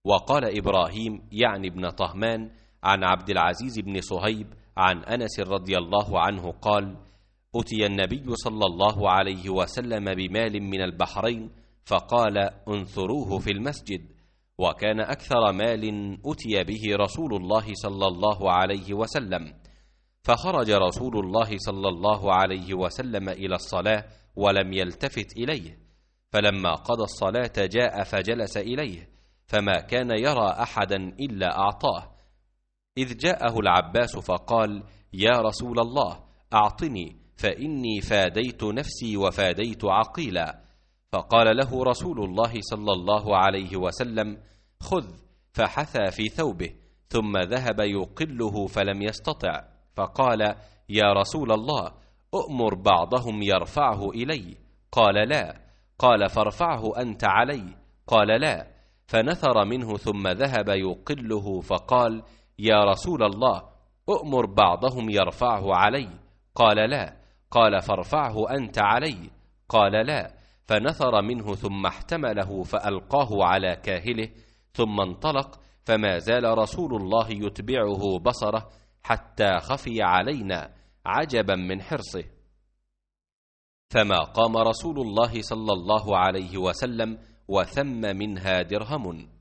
وقال إبراهيم يعني ابن طهمان عن عبد العزيز بن صهيب عن أنس رضي الله عنه قال: أتي النبي صلى الله عليه وسلم بمال من البحرين فقال: انثروه في المسجد. وكان أكثر مال أتي به رسول الله صلى الله عليه وسلم. فخرج رسول الله صلى الله عليه وسلم إلى الصلاة ولم يلتفت إليه، فلما قضى الصلاة جاء فجلس إليه، فما كان يرى أحدا إلا أعطاه، إذ جاءه العباس فقال: يا رسول الله أعطني، فإني فاديت نفسي وفاديت عقيلا. فقال له رسول الله صلى الله عليه وسلم: خذ. فحثى في ثوبه، ثم ذهب يقله فلم يستطع، فقال: يا رسول الله أؤمر بعضهم يرفعه إلي. قال: لا. قال: فارفعه أنت علي. قال: لا. فنثر منه ثم ذهب يقله، فقال: يا رسول الله أؤمر بعضهم يرفعه علي. قال: لا. قال: فارفعه أنت علي. قال: لا. فنثر منه ثم احتمله فألقاه على كاهله، ثم انطلق، فما زال رسول الله يتبعه بصره حتى خفي علينا عجبا من حرصه. فما قام رسول الله صلى الله عليه وسلم وثم منها درهم.